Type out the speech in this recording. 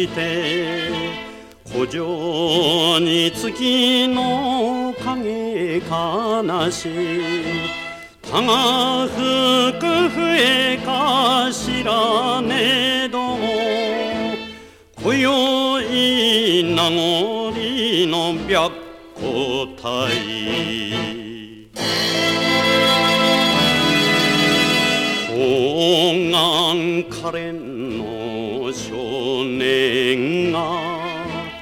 て古城に月の影悲しいたが吹く笛か知らねど今宵名残の白虎隊黄金可憐